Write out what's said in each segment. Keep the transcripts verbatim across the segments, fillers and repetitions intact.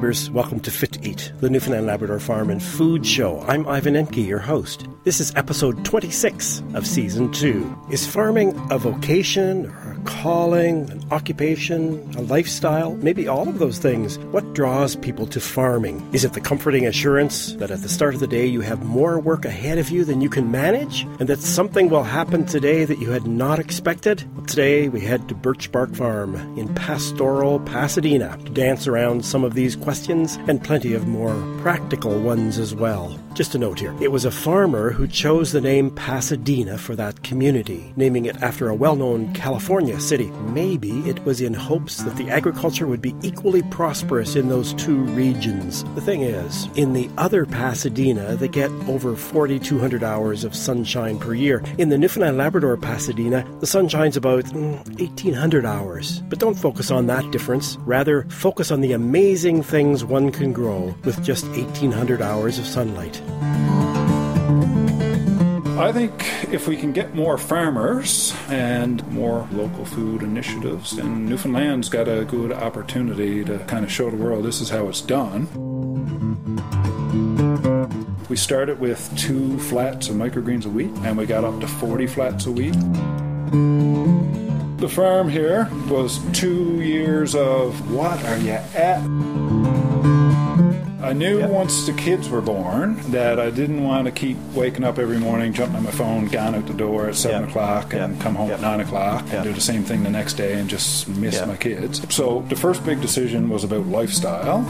neighbours. Welcome to Fit to Eat, the Newfoundland Labrador Farm and Food Show. I'm Ivan Emke, your host. This is episode twenty-six of season two. Is farming a vocation, or a calling, an occupation, a lifestyle? Maybe all of those things. What draws people to farming? Is it the comforting assurance that at the start of the day you have more work ahead of you than you can manage, and that something will happen today that you had not expected? Well, today we head to Birch Bark Farm in pastoral Pasadena to dance around some of these questions and plenty of more practical ones as well. Just a note here, it was a farmer who chose the name Pasadena for that community, naming it after a well-known California city. Maybe it was in hopes that the agriculture would be equally prosperous in those two regions. The thing is, in the other Pasadena, they get over forty-two hundred hours of sunshine per year. In the Newfoundland Labrador Pasadena, the sun shines about mm, eighteen hundred hours. But don't focus on that difference. Rather, focus on the amazing things one can grow with just eighteen hundred hours of sunlight. I think if we can get more farmers and more local food initiatives, then Newfoundland's got a good opportunity to kind of show the world this is how it's done. We started with two flats of microgreens a week, and we got up to forty flats a week. The farm here was two years of what are you at? I knew yep. once the kids were born that I didn't want to keep waking up every morning, jumping on my phone, gone out the door at seven yep. o'clock and yep. come home yep. at nine o'clock yep. and do the same thing the next day and just miss yep. my kids. So the first big decision was about lifestyle.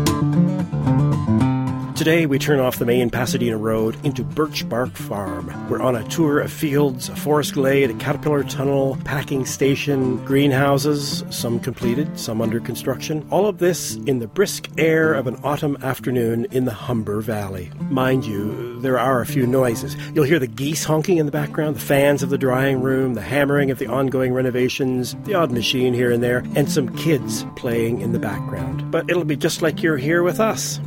Today, we turn off the main Pasadena Road into Birch Bark Farm. We're on a tour of fields, a forest glade, a caterpillar tunnel, packing station, greenhouses, some completed, some under construction. All of this in the brisk air of an autumn afternoon in the Humber Valley. Mind you, there are a few noises. You'll hear the geese honking in the background, the fans of the drying room, the hammering of the ongoing renovations, the odd machine here and there, and some kids playing in the background. But it'll be just like you're here with us.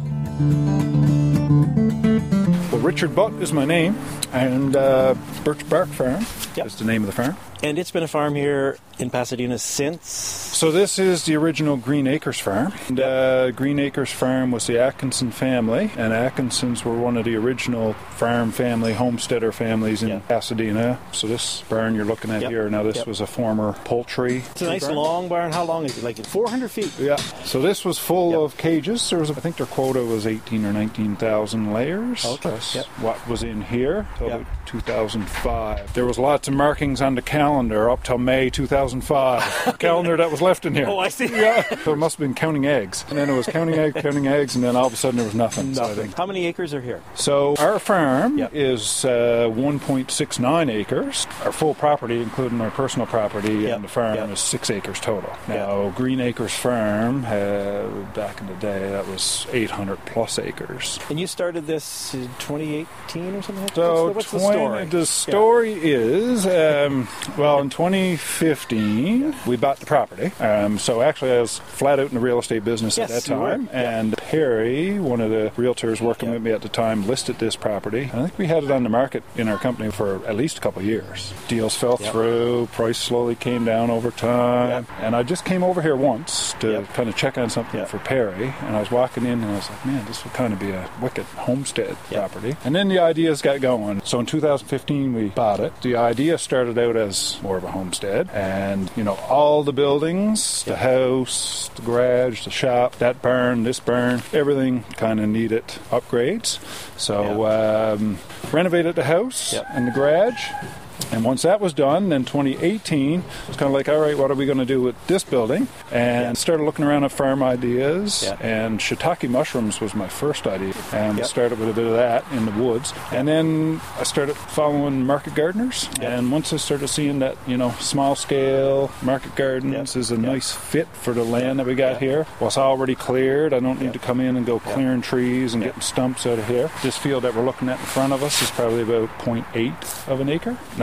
Well, Richard Butt is my name, and uh, Birch Bark Farm yep. is the name of the farm. And it's been a farm here in Pasadena since? So this is the original Green Acres Farm. And, uh, Green Acres Farm was the Atkinson family, and Atkinsons were one of the original farm family, homesteader families in yep. Pasadena. So this barn you're looking at yep. here, now this yep. was a former poultry. It's a nice barn. Long barn. How long is it? Like four hundred feet? Yeah. So this was full yep. of cages. There was, I think their quota was eighteen or nineteen thousand layers. Okay. That's yep. what was in here until yep. about two thousand five. There was lots of markings on the calendar up till May two thousand five. The calendar that was left in here. Oh, I see. Yeah. So it must have been counting eggs. And then it was counting eggs, counting eggs, and then all of a sudden there was nothing. Nothing. So I think. How many acres are here? So our farm yep. is uh, one point six nine acres. Our full property, including our personal property yep. and the farm, yep. is six acres total. Now, yep. Green Acres Farm, uh, back in the day, that was eight hundred plus acres. And you started this in twenty eighteen or something like that? So what's, the, what's twenty, the story? The story yeah. is, um, well, in twenty fifteen, yeah. we bought the property. Um, so actually, I was flat out in the real estate business yes, at that time. Yeah. And Perry, one of the realtors working yeah. with me at the time, listed this property. I think we had it on the market in our company for at least a couple of years. Deals fell yeah. through, price slowly came down over time. Yeah. And I just came over here once to yeah. kind of check on something yeah. for Perry. And I was walking in and I was like, man, this would kind of be a wicked homestead yeah. property. And then the ideas got going. So in two thousand fifteen, we bought it. The idea started out as more of a homestead. And, you know, all the buildings, the house, the garage, the shop, that barn, this barn, everything kind of needed upgrades. So yeah. um, renovated the house yep. and the garage. And once that was done, then twenty eighteen, it was kind of like, all right, what are we going to do with this building? And yeah. started looking around at farm ideas. Yeah. And shiitake mushrooms was my first idea. And yep. started with a bit of that in the woods. Yep. And then I started following market gardeners. Yep. And once I started seeing that, you know, small scale market gardens yep. is a yep. nice fit for the land that we got yep. here. Well, it's already cleared. I don't need yep. to come in and go yep. clearing trees and yep. getting stumps out of here. This field that we're looking at in front of us is probably about zero point eight of an acre. Nice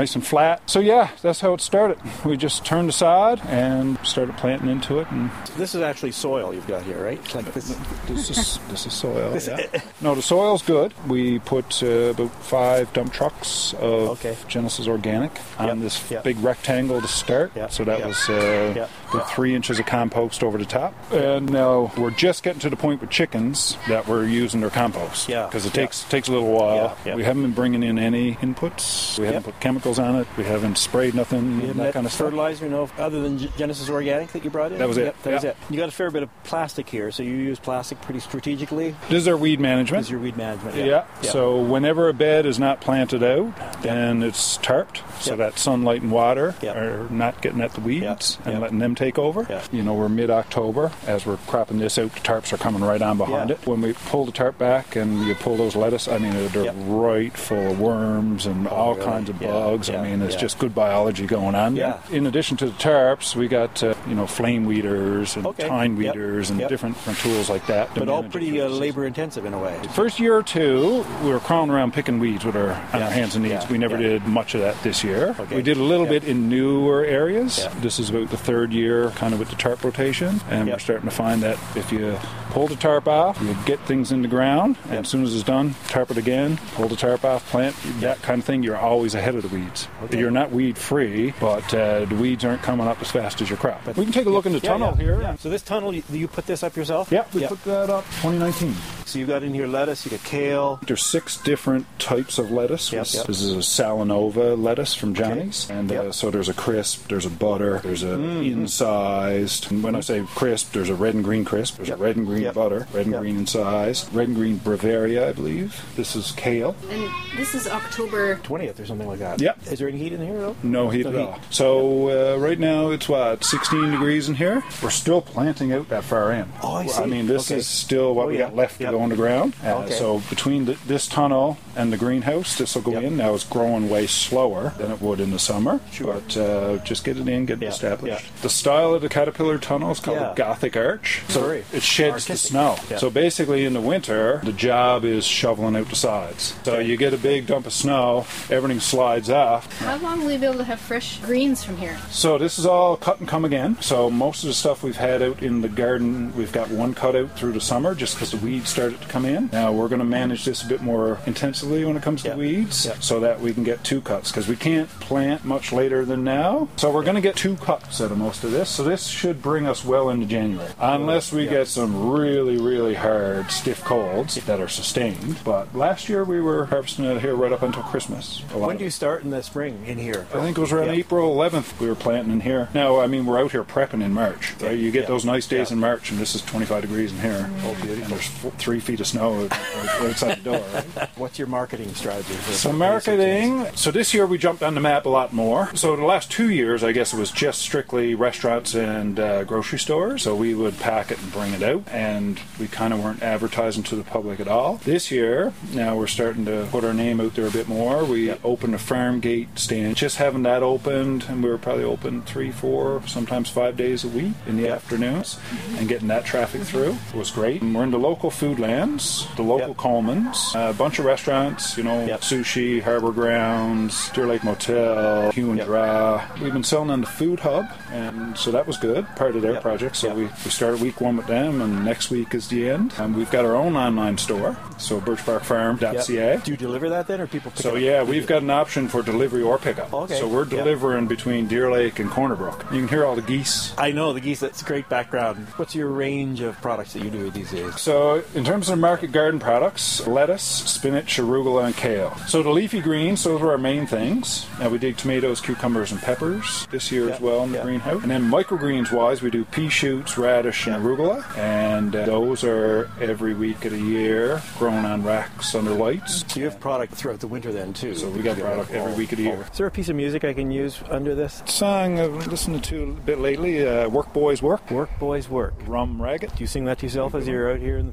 nice and flat. So yeah, that's how it started. We just turned the sod and started planting into it. And this is actually soil you've got here, right? Like this. This is this is soil. This yeah. No, the soil's good. We put uh, about five dump trucks of okay. Genesis Organic on yep. this yep. big rectangle to start. Yep. So that yep. was uh, yep. about yep. three inches of compost over the top. And now we're just getting to the point with chickens that we're using their compost. Yeah. Because it yep. takes takes a little while. Yep. Yep. We haven't been bringing in any inputs. We haven't yep. put chemicals on it. We haven't sprayed nothing. You that kind of fertilizer, stuff. You know, other than Genesis Organic that you brought in. That was it. Yep, that yep. was it. You got a fair bit of plastic here, so you use plastic pretty strategically. This is our weed management. This is your weed management. Yeah. yeah. yeah. So whenever a bed is not planted out, then yep. it's tarped, so yep. that sunlight and water yep. are not getting at the weeds yep. and yep. letting them take over. Yep. You know, we're mid-October. As we're cropping this out, the tarps are coming right on behind yep. it. When we pull the tarp back and you pull those lettuce, I mean, they're yep. right full of worms and oh, all really? kinds of bugs. Yeah. I mean, it's yeah. just good biology going on. Yeah. In addition to the tarps, we got, uh, you know, flame weeders and okay. tine weeders yep. and yep. different, different tools like that. But all pretty uh, labor-intensive in a way. First year or two, we were crawling around picking weeds with our, on yeah. our hands and knees. Yeah. We never yeah. did much of that this year. Okay. We did a little yep. bit in newer areas. Yep. This is about the third year kind of with the tarp rotation. And yep. we're starting to find that if you pull the tarp off, you get things in the ground. And yep. as soon as it's done, tarp it again, pull the tarp off, plant, that kind of thing. You're always ahead of the weeds. Okay. You're not weed-free, but uh, the weeds aren't coming up as fast as your crop. But we can take a look in the yeah, tunnel yeah. here. Yeah. So this tunnel, you, you put this up yourself? Yeah, we yep. put that up twenty nineteen. So you've got in here lettuce, you got kale. There's six different types of lettuce. Yep, yep. This is a Salanova lettuce from Johnny's. Okay. And yep. uh, so there's a crisp, there's a butter, there's a mm. incised. And when I say crisp, there's a red and green crisp, there's yep. a red and green yep. butter, red and yep. green incised, red and green Bavaria, I believe. This is kale. And this is October twentieth or something like that. Yep. Is there any heat in here though? No heat no at heat. all. So uh, right now it's what, sixteen degrees in here? We're still planting out that far in. Oh, I see. I mean, this okay. is still what oh, we yeah. got left yep. to go underground. Uh, okay. So between the, this tunnel and the greenhouse, this will go yep. in. Now it's growing way slower than it would in the summer. Sure. But uh, just get it in, get it yeah. established. Yeah. The style of the caterpillar tunnel is called yeah. a Gothic arch. So Sorry. it sheds Artistic. the snow. Yeah. So basically in the winter, the job is shoveling out the sides. So okay. you get a big dump of snow, everything slides off. How long will we be able to have fresh greens from here? So this is all cut and come again. So most of the stuff we've had out in the garden, we've got one cut out through the summer just because the weeds started to come in. Now we're going to manage this a bit more intensively when it comes to yep. weeds yep. so that we can get two cuts because we can't plant much later than now. So we're going to get two cuts out of most of this. So this should bring us well into January. Unless we yep. get some really, really hard, stiff colds that are sustained. But last year we were harvesting it here right up until Christmas. When do you start in the spring in here? I think it was around yep. April eleventh we were planting in here. Now, I mean, we're out here prepping in March. Right? You get yep. those nice days yep. in March, and this is twenty-five degrees in here. Oh, beautiful. And there's four, three feet of snow outside the door. Right? What's your marketing strategy? For so marketing, so this year we jumped on the map a lot more. So the last two years, I guess it was just strictly restaurants and uh, grocery stores. So we would pack it and bring it out, and we kind of weren't advertising to the public at all. This year, now we're starting to put our name out there a bit more. We yep. opened a farm gate stand. Just having that opened, and we were probably open three, four, sometimes five days a week in the yep. afternoons, mm-hmm. and getting that traffic through was great. And we're in the local food lands, the local yep. Coleman's, a bunch of restaurants, you know, yep. Sushi, Harbor Grounds, Deer Lake Motel, Hugh and yep. Dra. We've been selling on the Food Hub, and so that was good, part of their yep. project. So yep. we, we started week one with them, and next week is the end. And we've got our own online store, so birch bark farm dot c a. Yep. Do you deliver that then, or people pick so, it up? So yeah, we've got an option for delivery or pickup. Okay. So we're delivering yep. between Deer Lake and Corner Brook. You can hear all the geese. I know the geese. That's a great background. What's your range of products that you do these days? So in terms of market garden products, lettuce, spinach, arugula, and kale. So the leafy greens, those are our main things. Now we dig tomatoes, cucumbers, and peppers this year yep. as well in yep. the greenhouse. And then microgreens wise, we do pea shoots, radish, yep. and arugula. And uh, those are every week of the year grown on racks under lights. So you have product throughout the winter then too? So we got product every week of the year. Is there a piece of music I can use under this? Song I've listened to a bit lately, uh, Work Boys Work. Work Boys Work. Rum Ragged. Do you sing that to yourself as you're out here in the fields?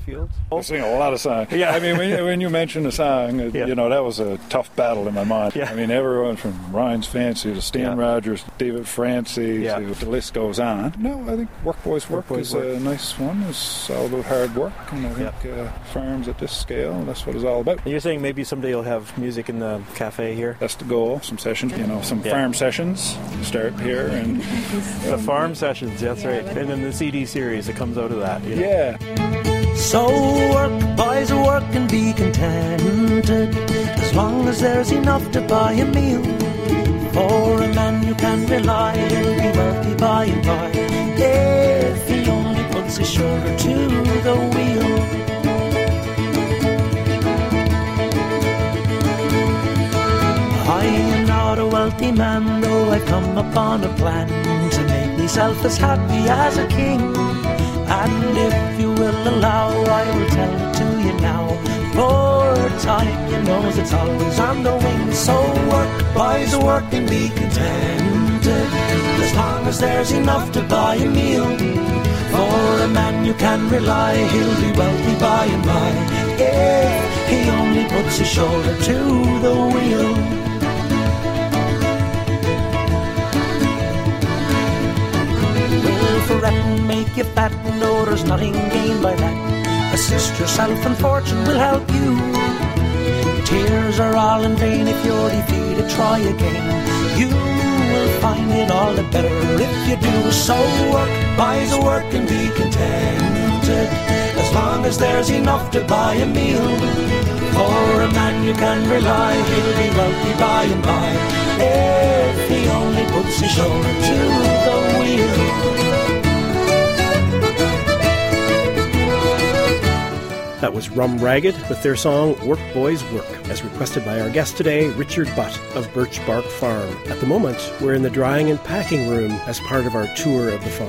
I sing a lot of songs. Yeah. I mean, when you, when you mention a song, uh, Yeah. you know, that was a tough battle in my mind. Yeah. I mean, everyone from Ryan's Fancy to Stan Yeah. Rogers, David Francie, Yeah. to the list goes on. No, I think Work Boys Work, Work Boys is Work. a nice one. It's all about hard work, and I think uh, farms at this scale, that's what it's all about. And you're saying maybe someday you'll have music in the cafe here? That's the goal. Some sessions, you know, some Yeah. farm sessions start here, and The farm sessions, that's Yeah, right. but- And then the C D series that comes out of that. You know? yeah. So work, boys, work and be contented, as long as there's enough to buy a meal. For a man you can rely, he'll be wealthy by and by, if he only puts his shoulder to the wheel. I am not a wealthy man, though I've come upon a plan to make myself as happy as a king. And if you will allow, I will tell it to you now. For time, you know, it's always on the wing. So work, boys, work and be contented, as long as there's enough to buy a meal. For a man you can rely, he'll be wealthy by and by, if he only puts his shoulder to the wheel. For that make you fat, no, there's nothing gained by that. Assist yourself and fortune will help you. Tears are all in vain if you're defeated, try again. You will find it all the better if you do. So work, boys, work and be contented, as long as there's enough to buy a meal. For a man you can rely, he'll be wealthy by and by, if he only puts his shoulder to the wheel. That was Rum Ragged with their song Work Boys Work, as requested by our guest today, Richard Butt of Birch Bark Farm. At the moment, we're in the drying and packing room as part of our tour of the farm.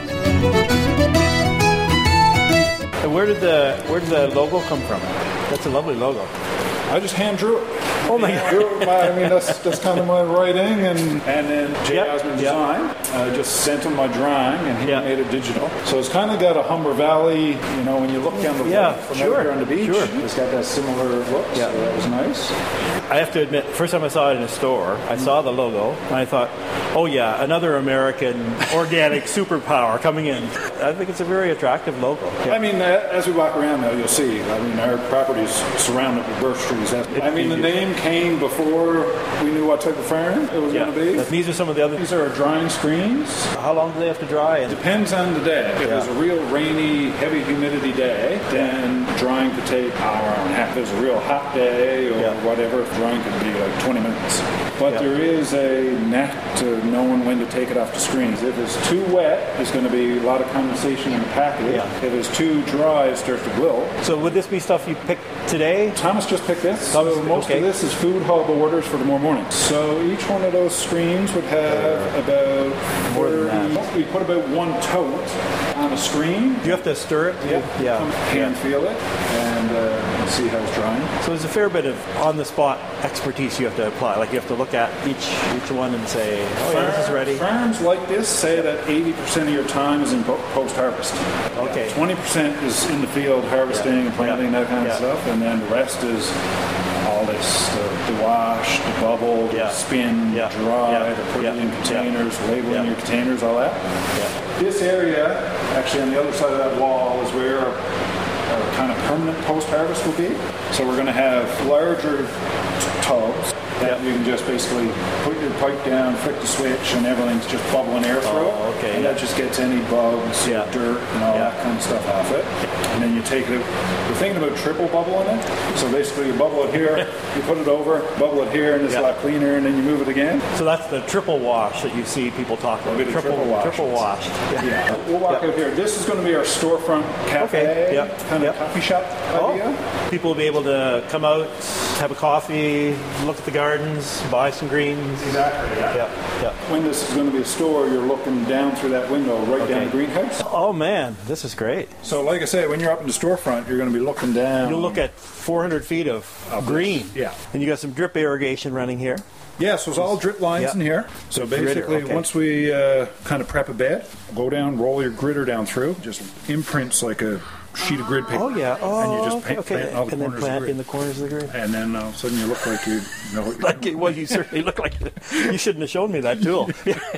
And where did the where did the logo come from? That's a lovely logo. I just hand drew it. Oh my I, drew it my, I mean, that's that's kind of my writing, and and then Jay Yep, Osmond yep. Design. I just sent him my drawing, and he Yeah. made it digital. So it's kind of got a Humber Valley. You know, when you look down the Yeah, from sure, out here on the beach, sure. it's got that similar look. Yeah. So that was nice. I have to admit, first time I saw it in a store, I saw the logo, and I thought, oh yeah, another American organic superpower coming in. I think it's a very attractive logo. I mean, uh, as we walk around now, you'll see. I mean, our property is surrounded with birch trees. That's- I mean, the name came before we knew what type of farm it was Yeah. going to be. These are some of the other. These are our drying screens. How long do they have to dry? And Depends on the day. If Yeah. it's a real rainy, heavy humidity day, then drying could take an hour, hour and a half. If it's a real hot day or Yeah. whatever, drying could be like twenty minutes. But Yeah. there is a knack to knowing when to take it off the screens. If it's too wet, there's going to be a lot of condensation in the package. Yeah. If it's too dry, it starts to wilt. So would this be stuff you picked today? Thomas just picked this. Thomas, so most okay. of this is food hub orders for tomorrow morning. So each one of those screens would have about More than thirty that. We put about one tote on a screen. Do you have to stir it? Yeah. Yeah. Come hand feel it and uh, see how it's drying. So there's a fair bit of on-the-spot expertise you have to apply. Like you have to look at each each one and say, oh yeah, this is ready. Farms like this say that eighty percent of your time is in po- post-harvest. Okay. twenty percent is in the field harvesting Yeah. and planting, Yeah. that kind Yeah. of stuff. And then the rest is all this, the, the wash, the bubble, Yeah. the spin, Yeah. dry, Yeah. the put Yeah. it in containers, labeling Yeah. your containers, all that. Yeah. This area, actually on the other side of that wall, is where our, our kind of permanent post-harvest will be. So we're going to have larger t- tubs that Yeah. you can just basically put your pipe down, flick the switch, and everything's just bubbling air through. Oh, okay, And yeah. that just gets any bugs, Yeah. dirt, and all Yeah. that kind of stuff off it. And then you take it. We're thinking about triple bubbling it. So basically, you bubble it here, you put it over, bubble it here, and it's Yeah. a lot cleaner. And then you move it again. So that's the triple wash that you see people talk about. Bit of Triple, triple wash. triple washed. Yeah, we'll walk Yeah. out here. This is going to be our storefront cafe, Okay, yeah, kind of yeah. coffee shop Oh, idea. people will be able to come out, have a coffee, look at the gardens, buy some greens. Exactly. Yeah. Yeah, yeah. When this is going to be a store, you're looking down through that window, right down Okay. the greenhouse. Oh man, this is great. So, like I say, when you're up in the storefront, you're going to be looking down. You'll look at four hundred feet of Of green. yeah. And you got some drip irrigation running here. Yeah, so it's all drip lines Yeah. in here. So The gritter, basically, okay. once we uh, kind of prep a bed, go down, roll your gritter down through, just imprints like a sheet of grid paper. Oh, yeah. Oh, and you just okay, paint, okay. plant in all the and then corners plant of the in grid. the corners of the grid. And then all of a sudden you look like you know what you're Like, doing. well, you certainly look like it. You shouldn't have shown me that tool.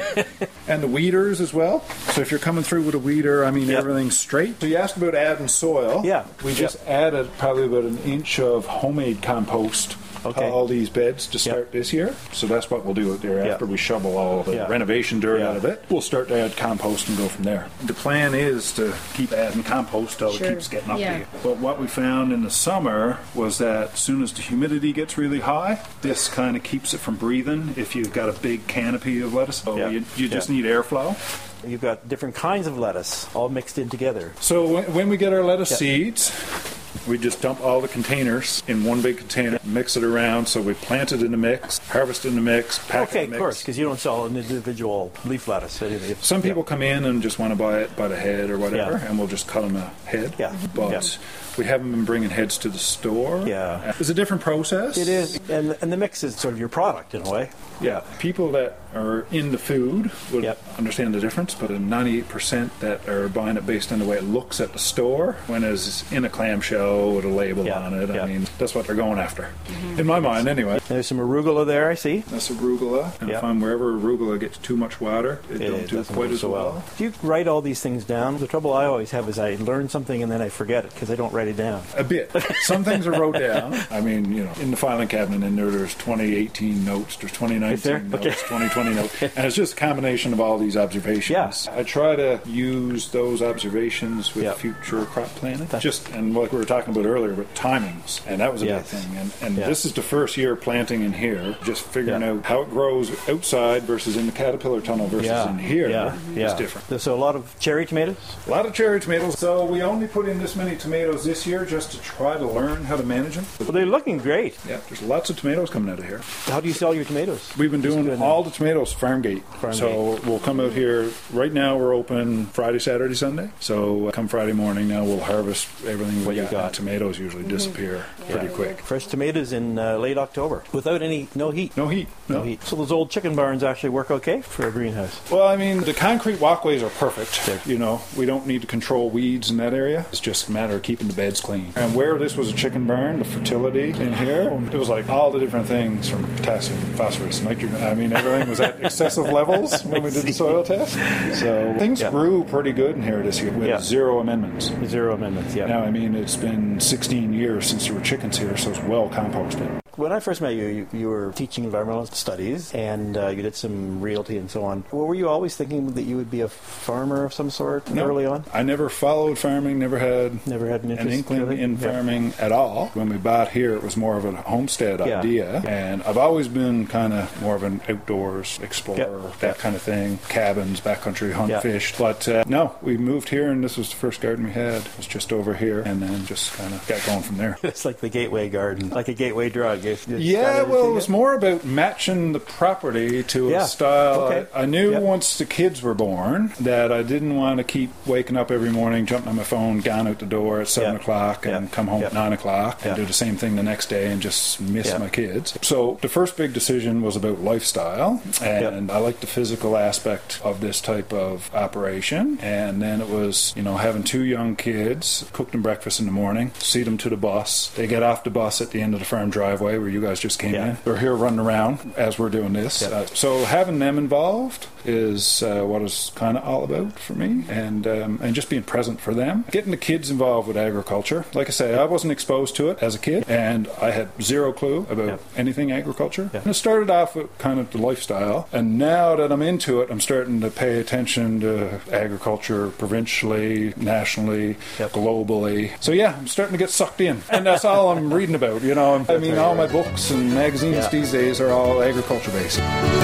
And the weeders as well. So if you're coming through with a weeder, I mean, Yep. everything's straight. So you asked about adding soil. Yeah. We Yep. just added probably about an inch of homemade compost Okay. to all these beds to start this year. So that's what we'll do out there Yep. after we shovel all the Yeah. renovation dirt Yeah. out of it. We'll start to add compost and go from there. The plan is to keep adding compost till Sure. it keeps getting up Yeah. there. But what we found in the summer was that as soon as the humidity gets really high, this kind of keeps it from breathing if you've got a big canopy of lettuce. So Yeah. you, you just Yeah. need airflow. You've got different kinds of lettuce all mixed in together. So when, when we get our lettuce Yeah. seeds, we just dump all the containers in one big container, mix it around. So we plant it in the mix, harvest in the mix, pack Okay, it in of the course, mix. because you don't sell an individual leaf lettuce. If- Some people come in and just want to buy it by the head or whatever, Yeah. and we'll just cut them a head. Yeah. But Yeah. we haven't been bringing heads to the store. Yeah. It's a different process. It is, and and the mix is sort of your product in a way. Yeah. People that are into food would Yep. understand the difference, but ninety-eight percent that are buying it based on the way it looks at the store, when it's in a clamshell with a label Yeah. on it. Yeah. I mean, that's what they're going after. In my mind, anyway. There's some arugula there, I see. That's arugula. And Yep. if I'm wherever arugula gets too much water, it, It don't do doesn't quite do as so well. Do you write all these things down? The trouble I always have is I learn something and then I forget it because I don't write it down. A bit. Some things are wrote down. I mean, you know, in the filing cabinet in there, there's twenty eighteen notes, there's twenty Is there? nineteen notes, Okay. twenty twenty notes. And it's just a combination of all these observations. Yeah. I try to use those observations with Yeah. future crop planning. That's- Just, and like we were talking about earlier, with timings. And that was a Yes. big thing. And, and Yeah. this is the first year planting in here, just figuring Yeah. out how it grows outside versus in the caterpillar tunnel versus Yeah, in here yeah, is yeah. different. So a lot of cherry tomatoes. A lot of cherry tomatoes. So we only put in this many tomatoes this year just to try to learn how to manage them. Well, they're looking great. Yeah, there's lots of tomatoes coming out of here. How do you sell your tomatoes? We've been doing good. all the tomatoes Farmgate. Farmgate. So we'll come out here. Right now we're open Friday, Saturday, Sunday. So uh, come Friday morning now we'll harvest everything What we you got. got. And tomatoes usually disappear pretty Yeah. quick. Fresh tomatoes in uh, late October without any no heat. No heat. No heat. So those old chicken barns actually work okay for a greenhouse. Well, I mean, the concrete walkways are perfect. They're- You know, we don't need to control weeds in that area. It's just a matter of keeping the beds clean. And where this was a chicken barn, the fertility in here, it was like all the different things from potassium, phosphorus, nitrogen. I mean, everything was at excessive levels when we did the soil test. So things Yeah. grew pretty good in here this year with Yeah. zero amendments. Zero amendments, yeah. Now, I mean, it's been sixteen years since there were chickens here, so it's well composted. When I first met you, you, you were teaching environmental studies and uh, you did some realty and so on. Well, were you always thinking that you would be a farmer of some sort No, early on? I never followed farming, never had Never had an interest? an inkling really? in Yeah. farming at all. When we bought here, it was more of a homestead Yeah. idea, and I've always been kind of more of an outdoors explorer, Yep. that Yep. kind of thing, cabins, backcountry, hunt, Yeah. fish. But uh, no, we moved here, and this was the first garden we had. It was just over here, and then just kind of got going from there. It's like the gateway garden, like a gateway drug. If you Yeah, started well, to it was get- more about matching the property to Yeah. a style. Okay. I, I knew Yep. once the kids were born that I didn't want to keep waking up every morning, jumping on my phone, gone out the door at seven Yep. o'clock, and Yep. come home Yep. at nine o'clock and Yep. do the same thing the next day and just miss Yep. my kids. So the first big decision was about lifestyle, and I like the physical aspect of this type of operation. And then it was, you know, having two young kids, cook them breakfast in the morning, see them to the bus. They get off the bus at the end of the farm driveway where you guys just came Yeah. in. They're here running around as we're doing this. Yep. Uh, so having them involved is uh, what it's kind of all about for me, and um, and just being present for them. Getting the kids involved with agriculture. Like I say, I wasn't exposed to it as a kid, and I had zero clue about Yep. anything agriculture. Yep. And it started off with kind of the lifestyle, and now that I'm into it, I'm starting to pay attention to agriculture provincially, nationally, Yep. globally. So yeah, I'm starting to get sucked in, and that's all I'm reading about. You know, I mean, all my books and magazines Yeah. these days are all agriculture based.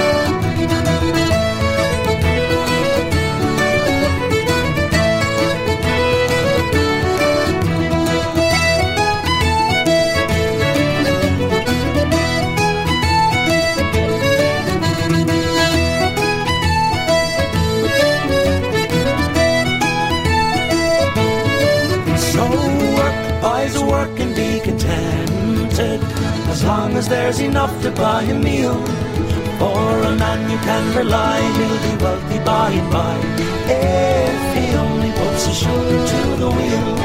So work, boys, work and be contented, as long as there's enough to buy a meal. For a man you can rely, he'll be wealthy by and by, if he only puts puts his shoulder to the wheel.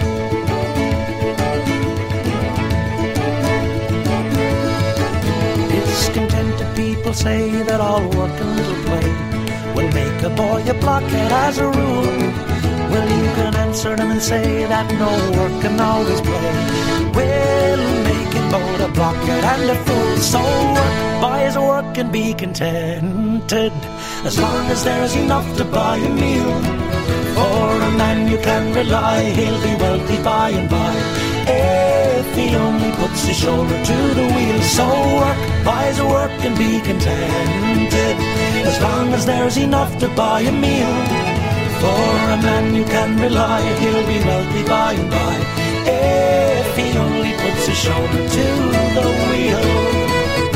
Discontented people say that all work and little play will make a boy a blockhead as a rule. Well, you can answer them and say that no work can always play will make him both a blockhead and a fool. So work, boys, work and be contented, as long as there's enough to buy a meal. For a man you can rely, he'll be wealthy by and by, if he only puts his shoulder to the wheel. So work, boys, work and be contented, as long as there's enough to buy a meal. For a man you can rely, he'll be wealthy by and by, if he only puts his shoulder to the wheel.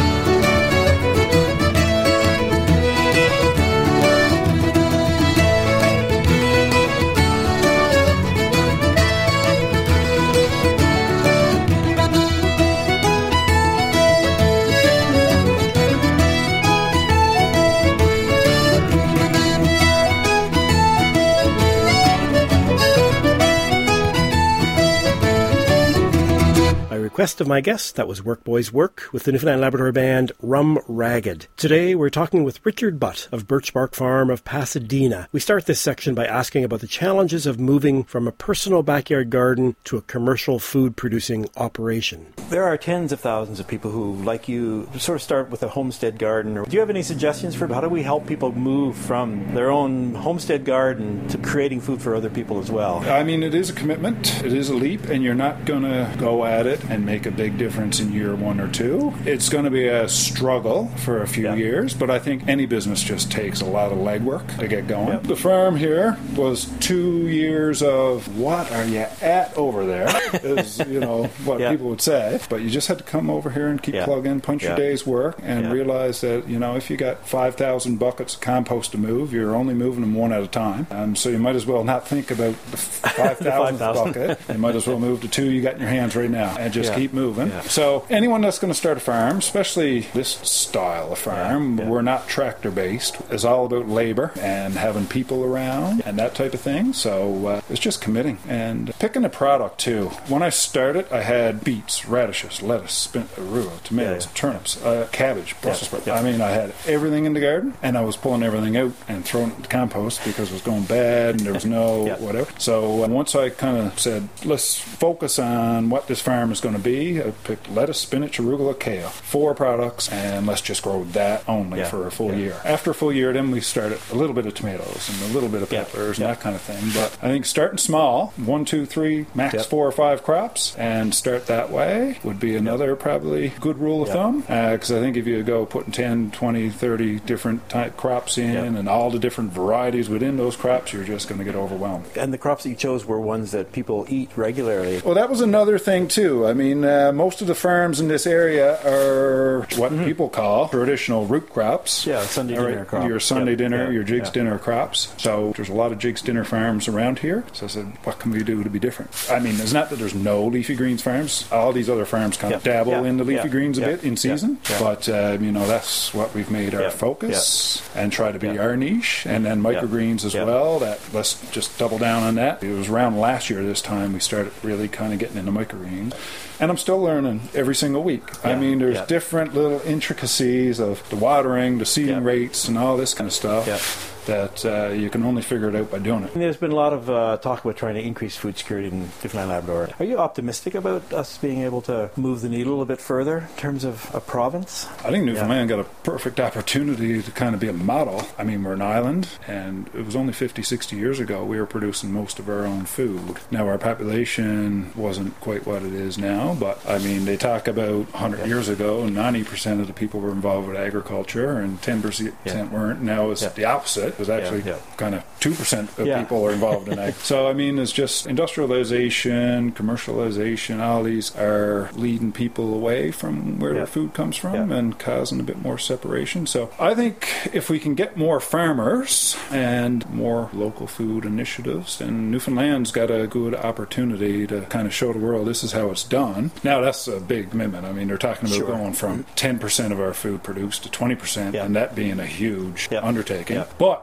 Request of my guest, that was Work Boys Work with the Newfoundland Labrador band Rum Ragged. Today we're talking with Richard Butt of Birch Bark Farm of Pasadena. We start this section by asking about the challenges of moving from a personal backyard garden to a commercial food-producing operation. There are tens of thousands of people who, like you, sort of start with a homestead garden. Do you have any suggestions for how do we help people move from their own homestead garden to creating food for other people as well? I mean, it is a commitment. It is a leap, and you're not going to go at it and make a big difference in year one or two. It's going to be a struggle for a few yeah. years, but I think any business just takes a lot of legwork to get going. Yep. The farm here was two years of what are you at over there, is, you know, what yeah. people would say. But you just had to come over here and keep yeah. plugging, punch yeah. your day's work, and yeah. realize that, you know, if you got five thousand buckets of compost to move, you're only moving them one at a time. Um, so you might as well not think about the five thousandth bucket. You might as well move to two you got in your hands right now and just yeah. keep moving. Yeah. So anyone that's going to start a farm, especially this style of farm, yeah. Yeah. we're not tractor based. It's all about labor and having people around and that type of thing. So uh, it's just committing and picking a product too. When I started, I had beets, radishes, lettuce, spin- arugula, tomatoes, yeah, yeah. turnips, uh, cabbage, Brussels sprouts. Yeah. I mean, I had everything in the garden, and I was pulling everything out and throwing it in the compost because it was going bad and there was no yeah. whatever. So uh, once I kind of said, let's focus on what this farm is going to be, I picked lettuce, spinach, arugula, kale, four products, and let's just grow that only yeah. for a full yeah. year. After a full year, then we started a little bit of tomatoes and a little bit of peppers yeah. and yeah. that kind of thing. But I think starting small, one, two, three, max yep. four or five crops, and start that way would be another yep. probably good rule of yep. thumb. Because uh, I think if you go putting ten, twenty, thirty different type crops in yep. and all the different varieties within those crops, you're just going to get overwhelmed. And the crops that you chose were ones that people eat regularly. Well, that was another thing too. I mean, uh, most of the farms in this area are what mm-hmm. people call traditional root crops. Yeah, Sunday dinner right? crop. Your Sunday yep. dinner, yeah. your Jigs yeah. dinner crops. So there's a lot of Jigs dinner farms around here. So I said, what can we do to be different? I mean, it's not that there's no leafy greens farms. All these other farms kind of yep. dabble yep. in the leafy yep. greens a yep. bit in season. Yep. Yep. But, uh, you know, that's what we've made our yep. focus yep. and try to be yep. our niche. And then microgreens yep. as yep. well. That let's just double down on that. It was around last year this time we started really kind of getting into microgreens. And I'm still learning every single week. Yeah. I mean, there's yeah. different little intricacies of the watering, the seeding yeah. rates, and all this kind of stuff. Yeah. that uh, you can only figure it out by doing it. And there's been a lot of uh, talk about trying to increase food security in Newfoundland Labrador. Are you optimistic about us being able to move the needle a bit further in terms of a province? I think Newfoundland yeah. got a perfect opportunity to kind of be a model. I mean, we're an island, and it was only fifty, sixty years ago we were producing most of our own food. Now, our population wasn't quite what it is now, but I mean, they talk about one hundred yeah. years ago, ninety percent of the people were involved with agriculture, and ten percent yeah. weren't. Now it's yeah. the opposite. It was actually yeah, yeah. kind of two percent of yeah. people are involved in ag. So, I mean, it's just industrialization, commercialization, all these are leading people away from where yeah. their food comes from yeah. and causing a bit more separation. So, I think if we can get more farmers and more local food initiatives, then Newfoundland's got a good opportunity to kind of show the world this is how it's done. Now, that's a big commitment. I mean, they're talking about sure. going from ten percent of our food produced to twenty percent, yeah. and that being a huge yeah. undertaking. Yeah. But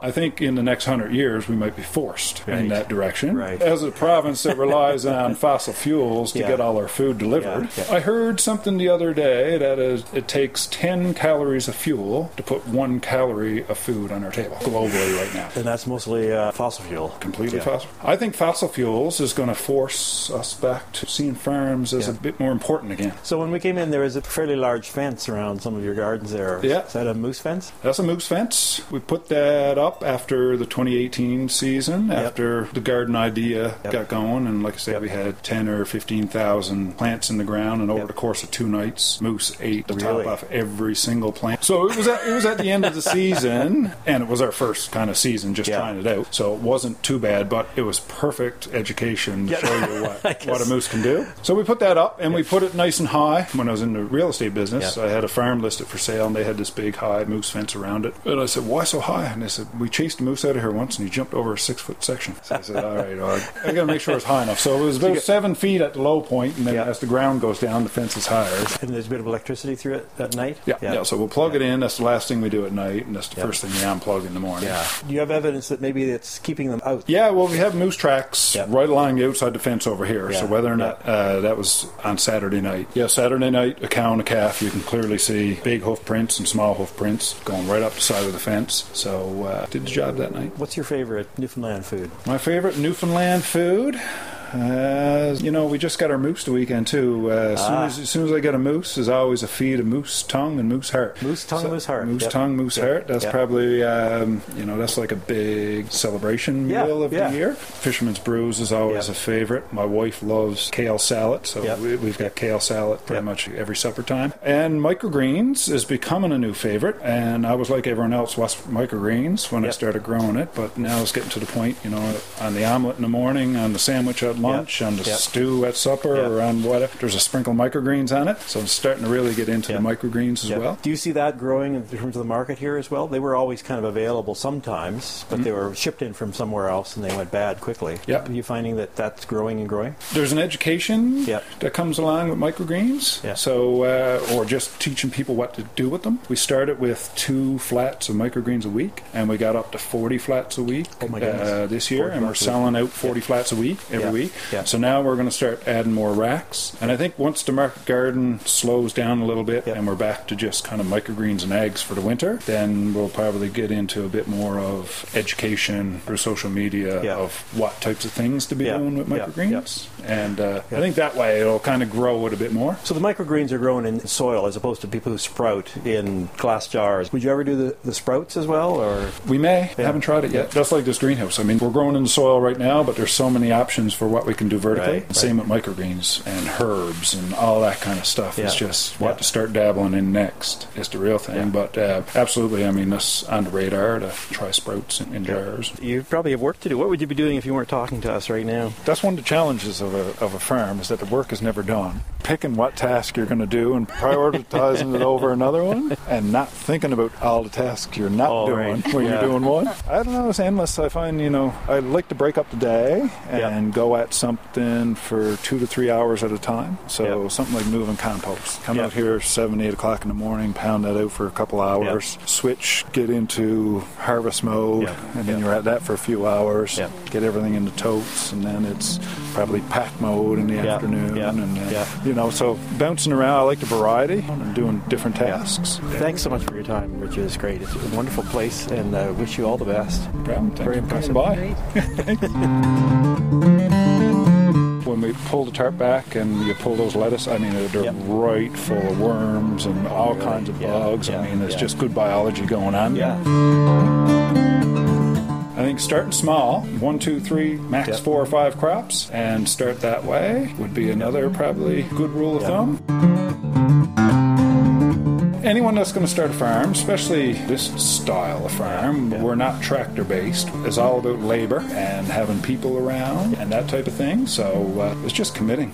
I think in the next hundred years we might be forced Right. in that direction. Right. As a province that relies on fossil fuels to Yeah. get all our food delivered. Yeah. Yeah. I heard something the other day that is, it takes ten calories of fuel to put one calorie of food on our table globally right now. And that's mostly uh, fossil fuel. Completely Yeah. fossil. I think fossil fuels is going to force us back to seeing farms as Yeah. a bit more important again. So when we came in, there was a fairly large fence around some of your gardens there. Yeah. Is that a moose fence? That's a moose fence. We put that up after the twenty eighteen season, Yep. after the garden idea Yep. got going. And like I said, Yep. we had ten or fifteen thousand plants in the ground, and over Yep. the course of two nights, moose ate the Really? top off every single plant. So it was at, it was at the end of the season, and it was our first kind of season just Yeah. trying it out. So it wasn't too bad, but it was perfect education to Yeah. show you I what, guess. what a moose can do. So we put that up, and we put it nice and high. When I was in the real estate business, Yeah. I had a farm listed for sale, and they had this big high moose fence around it. And I said, why so high? And they said, we chased a moose out of here once, and he jumped over a six-foot section. So I said, all right, all right. I got to make sure it's high enough. So it was about seven feet at the low point, and then Yeah. as the ground goes down, the fence is higher. And there's a bit of electricity through it at night? Yeah, yeah. So we'll plug Yeah. it in. That's the last thing we do at night, and that's the Yeah. first thing we unplug in the morning. Yeah. Do you have evidence that maybe it's keeping them out? Yeah, well, we have moose tracks Yeah. right along the outside the fence over here. Yeah. So whether or not uh, that was on Saturday night. Yeah, Saturday night, a cow and a calf, you can clearly see big hoof prints and small hoof prints going right up the side of the fence. So uh, did the job that night. What's your favorite Newfoundland food? My favorite Newfoundland food? Uh, you know, we just got our moose the weekend too. Uh, as, soon Ah. as, as soon as I get a moose, there's always a feed of moose tongue and moose heart. Moose tongue, moose heart. Moose Yep. tongue, moose Yep. heart. That's Yep. probably, um, you know, that's like a big celebration Yeah, meal of yeah. the year. Fisherman's Brews is always Yep. a favorite. My wife loves kale salad, so Yep. we, we've got kale salad pretty Yep. much every supper time. And microgreens is becoming a new favorite, and I was like everyone else, was microgreens when I Yep. started growing it, but now it's getting to the point, you know, on the omelet in the morning, on the sandwich at lunch, on the Yep. stew at supper, Yep. or on whatever. There's a sprinkle of microgreens on it, so I'm starting to really get into Yep. the microgreens as Yeah. well. Do you see that growing in terms of the market here as well? They were always kind of available sometimes, but they were shipped in from somewhere else and they went bad quickly. Yeah. Are you finding that that's growing and growing? There's an education Yep. that comes along with microgreens, Yeah. so uh, or just teaching people what to do with them. We started with two flats of microgreens a week, and we got up to forty flats a week Oh my goodness. uh, this year, forty and we're flats a week. selling out forty flats a week every Yeah. week. Yeah. So now we're going to start adding more racks, and I think once the market garden slows down a little bit, Yep. and we're back to just kind of microgreens and eggs for the winter, then we'll probably get into a bit more of education through social media Yeah. of what types of things to be Yeah. doing with Yeah. microgreens. And uh, Yeah. I think that way it'll kind of grow it a bit more. So the microgreens are grown in soil as opposed to people who sprout in glass jars. Would you ever do the, the sprouts as well, or? We may. Yeah. Haven't tried it yet. Just like this greenhouse. I mean, we're growing in the soil right now, but there's so many options for what we can do vertically. Right, right. Same with microgreens and herbs and all that kind of stuff. It's Yeah. just what Yeah. to start dabbling in next is the real thing. Yeah. But uh, absolutely, I mean, that's on the radar to try sprouts in, in jars. You probably have work to do. What would you be doing if you weren't talking to us right now? That's one of the challenges of a, of a farm is that the work is never done. Picking what task you're going to do and prioritizing it over another one and not thinking about all the tasks you're not Oh, doing right. when Yeah. you're doing one. I don't know, it's endless. I find, you know, I like to break up the day and Yeah. go at something for two to three hours at a time. So Yeah. something like moving compost. Come Yeah. out here seven, eight o'clock in the morning, pound that out for a couple hours, switch, get into harvest mode, Yeah. and then Yeah. you're at that for a few hours, Yeah. get everything into totes, and then it's probably pack mode in the Yeah. afternoon. Yeah. And uh, Yeah. you know, so bouncing around, I like the variety and doing different tasks. Thanks so much for your time, Richard. It's great. It's a wonderful place, and I uh, wish you all the best. Brown, thanks Very for coming impressive. by. When we pull the tarp back and you pull those lettuce, I mean, they're Yep. right full of worms and all Really? kinds of Yeah. bugs. Yeah. I mean, there's Yeah. just good biology going on. Yeah. I think starting small, one, two, three, max Yep. four or five crops, and start that way would be another probably good rule of Yep. thumb. Anyone that's going to start a farm, especially this style of farm, Yeah. we're not tractor based. It's all about labor and having people around and that type of thing. So uh, it's just committing.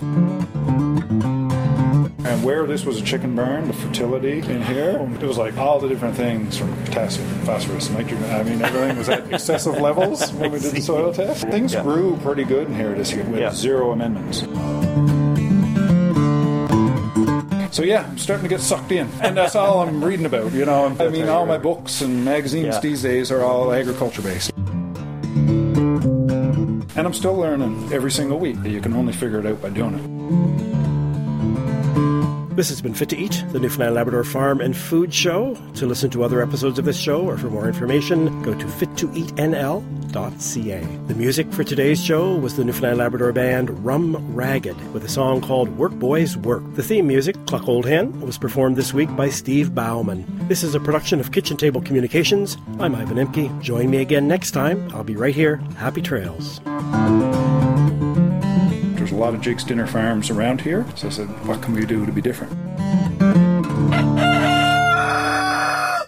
And where this was a chicken barn, the fertility in here, it was like all the different things from potassium, phosphorus, nitrogen. I mean, everything was at excessive levels when we did the soil test. Things Yeah. grew pretty good in here this year with Yeah. zero amendments. So yeah, I'm starting to get sucked in. And that's all I'm reading about, you know. I mean, all my books and magazines Yeah. these days are all agriculture based. And I'm still learning every single week. You can only figure it out by doing it. This has been Fit to Eat, the Newfoundland Labrador Farm and Food Show. To listen to other episodes of this show or for more information, go to fit to eat n l dot c a. The music for today's show was the Newfoundland Labrador band Rum Ragged with a song called Work Boys Work. The theme music, Cluck Old Hen, was performed this week by Steve Bauman. This is a production of Kitchen Table Communications. I'm Ivan Emke. Join me again next time. I'll be right here. Happy trails. There's a lot of Jake's Dinner farms around here, so I said, what can we do to be different?